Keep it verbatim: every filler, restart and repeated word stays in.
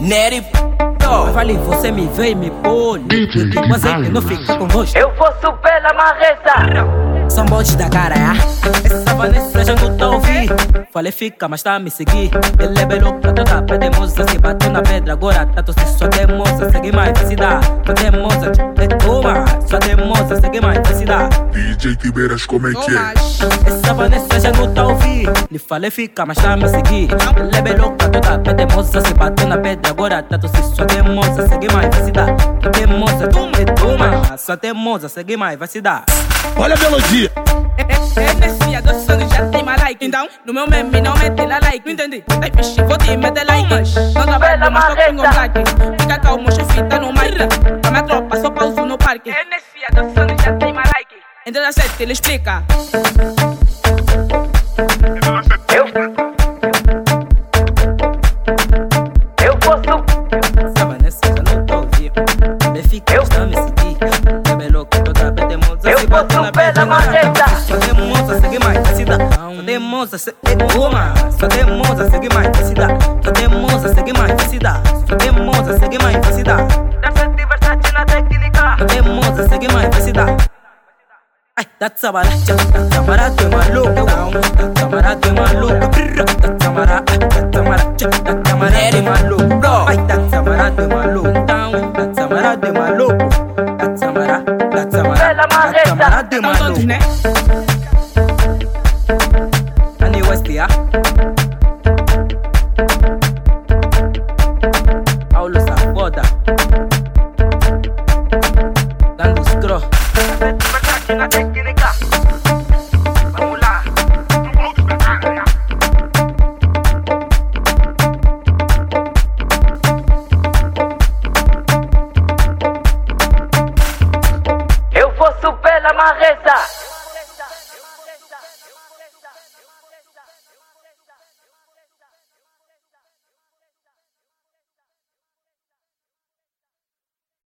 Nery, Vale, você me vê e me pune. Mas eu não fico com você. Eu vou subir na marreta. São botes da cara, é? Essa Vanessa já não tá ouvindo. Falei, fica, mas tá a me seguir. Ele é belo, tá toda pedemosa. Se bateu na pedra, agora tá tosse. Só teimosa, segue mais, vai se dar. Só teimosa, é toma. Só teimosa, segue mais, vai se dar. D J Tibeiras, como é que é? Essa Vanessa já não tá ouvindo. Lhe falei, fica, mas tá a me seguir. Ele é belo, tá toda pedemosa. Se bateu na pedra, agora tá tosse. Só teimosa, segue mais, vai se dar. Só teimosa, é toma. Só teimosa, segue mais, vai se dar. Olha a melodia. É nesse adoçando já tem mais like. Então, no meu meme não mete lá like. Não entendi? Tá fixe, vou te meter like. Não trabalho, mas só tenho black. Fica calmo, fita no mic. A minha tropa só pauso no parque. É nesse adoçando já tem mais like. Entra na sete, ele explica. Eu Eu vou subir. Essa Vanessa já não tá ouvindo. Ele fica, Eu- está a me seguir. É belo, toda pedemosa. Eu Se vou bateu na subir pedra, na agora marreta. só teimosa, segue mais, vai se dar. Só teimosa, segue uma. Só teimosa, segue mais, vai se dar. Só teimosa, segue mais, vai se dar. Só teimosa, segue mais, vai se dar. Deve de Versace na técnica. Só teimosa, segue mais, vai se dar. Ai, tá tsamarada, tá tsamarada, tu é maluco. Tá tsamarada, tu é maluco. Tá tsamarada, tá tsamarada, tá tsamarada, tu é maluco. Ai, tá tsamarada, tu é maluco. Tá tsamarada, tu é maluco. Tá tsamarada, tá tsamarada, tá tsamarada, tu é Estão todos, maluco. né? Kanye West, yeah. Paulo Safoda. Dando scroll. Deve de Versace na técnica. Vamos lá. Eu vou subir na marreta.